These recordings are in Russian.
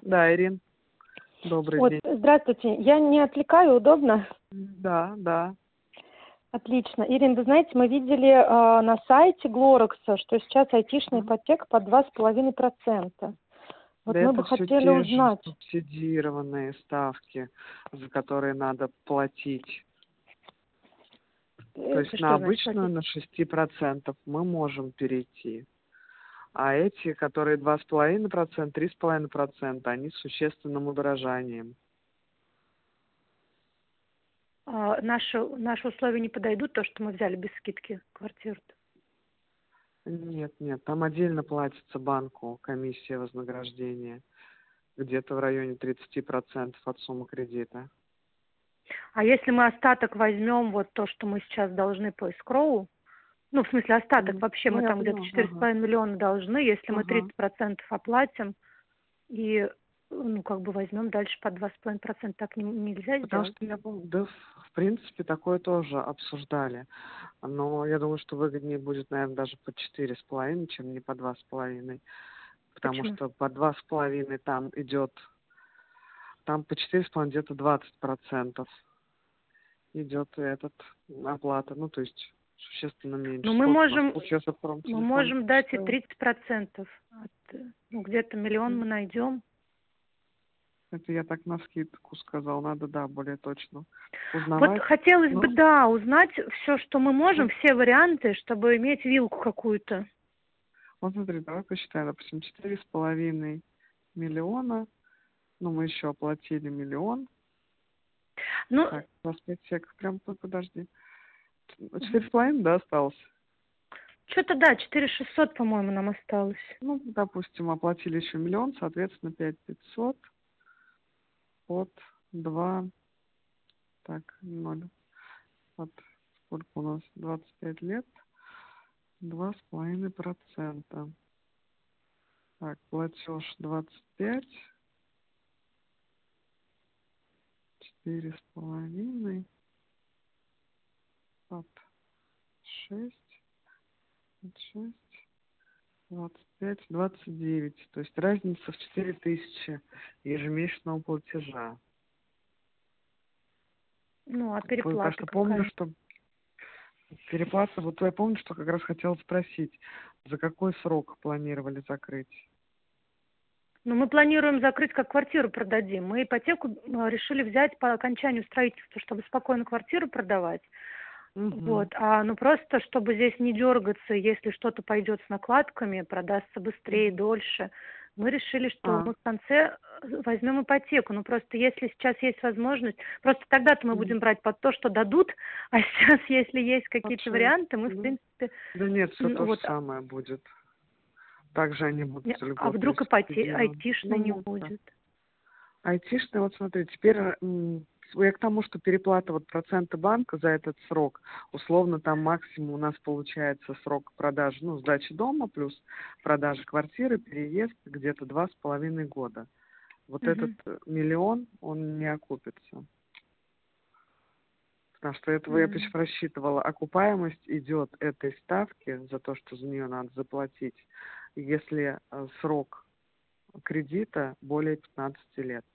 Да, Ирин, добрый Вот, день. здравствуйте. Я не отвлекаю, удобно? Да, да. Отлично. Ирина, вы знаете, мы видели на сайте Глорекса, что сейчас айтишная ипотека под 2,5%. Вот Да мы это бы все хотели те же узнать. субсидированные ставки, за которые надо платить. То есть Это на что значит обычную, платить? на 6% мы можем перейти. А эти, которые 2,5%, 3,5%, они с существенным удорожанием. Наши условия не подойдут, то, что мы взяли без скидки квартиру? Нет, нет, там отдельно платится банку комиссия вознаграждения. Где-то в районе 30% от суммы кредита. А если мы остаток возьмем, вот то, что мы сейчас должны по эскроу, ну, в смысле, остаток вообще, Ну, мы я там где-то поняла. Ага. 4,5 миллиона должны, если мы Ага. 30% оплатим и, ну, как бы возьмем дальше по 2,5%, так нельзя Потому сделать? что я помню, да, в принципе, такое тоже обсуждали. Но я думаю, что выгоднее будет, наверное, даже по 4,5, чем не по 2,5. Потому Почему? что по 2,5 там идет, там по 4,5 где-то 20% идет оплата. Ну, то есть существенно Ну, меньше. мы Сколько у нас можем, получается мы промтелефон можем дать и посчитала? 30%. Ну, где-то миллион мы найдем. Это я так навскидку сказал. Надо, да, более точно Вот узнавать. хотелось бы, Но да, узнать все, что мы можем, вот, все варианты, чтобы иметь вилку какую-то. вот смотри, давай посчитаем, допустим, 4,5 миллиона. Ну, мы еще оплатили миллион. Ну, Так, 25 сек. Прям, подожди. 4,5, да, осталось? что-то да, 4600, по-моему, нам осталось. Ну, допустим, оплатили еще миллион, соответственно, 5,500 от 2, так, 0. От сколько у нас? 25 лет. 2,5%. Так, платеж 25. 4,5. От 6. От 6. 25, 29. То есть разница в 4000 ежемесячного платежа. Ну, а Потому переплата что помню, какая? что переплата, вот я помню, что как раз хотела спросить, за какой срок планировали закрыть? Ну, мы планируем закрыть, как квартиру продадим. Мы ипотеку решили взять по окончанию строительства, чтобы спокойно квартиру продавать. Угу. Вот, ну просто, чтобы здесь не дергаться, если что-то пойдет с накладками, продастся быстрее, дольше, мы решили, что А, мы в конце возьмем ипотеку. Ну просто если сейчас есть возможность, просто тогда-то мы будем брать под то, что дадут, а сейчас, если есть от какие-то 6. варианты, мы в Да. принципе, Да нет, все ну то же вот, самое будет. Также они будут а льготно вдруг субсидированы. айтишный Ну, не можно. будет? Айтишный, вот смотри, теперь я к тому, что переплата вот процента банка за этот срок, условно там максимум у нас получается срок продажи, ну, сдачи дома плюс продажи квартиры, переезд где-то 2,5 года. Вот этот Мгм. миллион, он не окупится. Потому что этого я М. почему рассчитывала. Окупаемость идет этой ставки за то, что за нее надо заплатить, если срок кредита более 15 лет.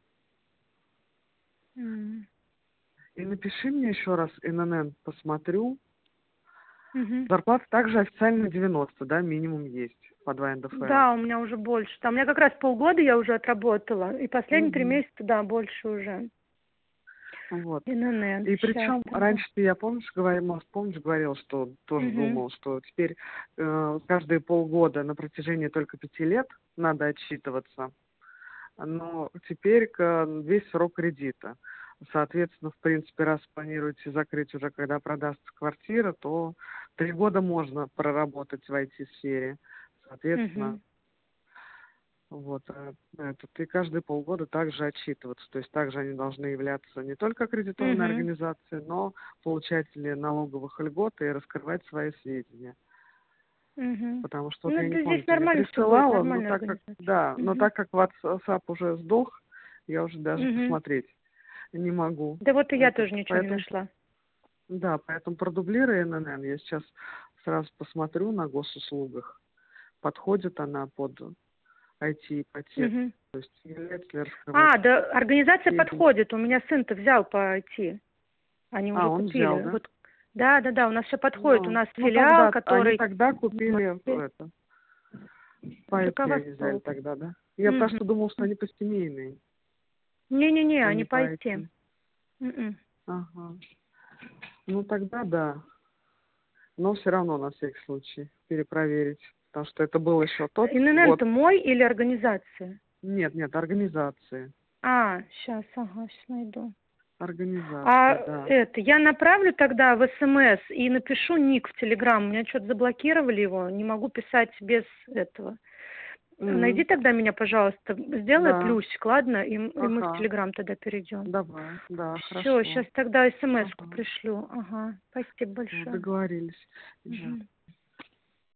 М. И напиши мне еще раз ННН, посмотрю. Мгм. Зарплата также официально 90, да, минимум есть по 2 НДФЛ. Да, у меня уже больше. Там у меня как раз полгода я уже отработала. И последние 3 месяца, Угу. да, больше уже. Вот. ИНН. И Сейчас причем там, да. раньше ты, я помнишь, говорил, что тоже Угу. думал, что теперь каждые полгода на протяжении только 5 лет надо отчитываться. Но теперь весь срок кредита. Соответственно, в принципе, раз планируете закрыть уже, когда продастся квартира, то 3 года можно проработать в IT-сфере. Соответственно, Угу. вот, и каждые полгода также отчитываться. То есть также они должны являться не только аккредитованной Угу. организацией, но получатели налоговых льгот и раскрывать свои сведения. Угу. Потому что вот Ну, я не да, помню, здесь ты мне нормально все будет, присылала, нормальная но организация. так как WhatsApp уже сдох, я уже даже Угу. посмотреть не могу. Да вот и я тоже ничего не Поэтому, нашла. да, поэтому продублируй ННН. Я сейчас сразу посмотрю на госуслугах, подходит она под IT-ипотека. Мгм. То есть является ли А, раскрывать да, организация степень. подходит. У меня сын-то взял по IT. Они уже Он взял, купили. да? Вот, да, да, да, у нас все подходит. У нас Ну филиал, тогда, они который... тогда купили это, по IT они взяли Руководство. тогда, да? Я Мгм. просто думал, что они по семейной, Не-не-не, а они не по по IT. IT. Мгм. Ага. Ну тогда да. Но все равно на всякий случай перепроверить. Потому что это был еще тот год. ИНН-то мой или организация? Нет, нет, организации. Сейчас, ага, сейчас найду. Организации, да. Я направлю тогда в СМС и напишу ник в Телеграм. У меня что-то заблокировали его, не могу писать без этого. Найди М, тогда меня, пожалуйста, сделай Да. плюсик, ладно? И мы в Ага. Телеграм тогда перейдем. Давай. Да, Все, сейчас хорошо. тогда СМС-ку Ага. пришлю. Ага, спасибо Все, большое. договорились. Да. Мгм.